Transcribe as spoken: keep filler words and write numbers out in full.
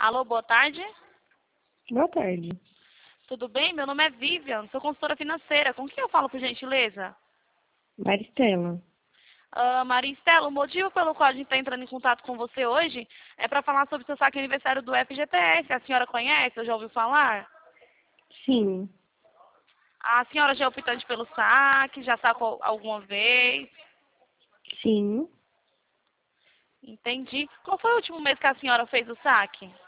Alô, boa tarde. Boa tarde. Tudo bem? Meu nome é Vivian, sou consultora financeira. Com quem eu falo, por gentileza? Maristela. Uh, Maristela, o motivo pelo qual a gente está entrando em contato com você hoje é para falar sobre o seu saque aniversário do F G T S. A senhora conhece? Ou já ouviu falar? Sim. A senhora já é optante pelo saque? Já sacou alguma vez? Sim. Entendi. Qual foi o último mês que a senhora fez o saque?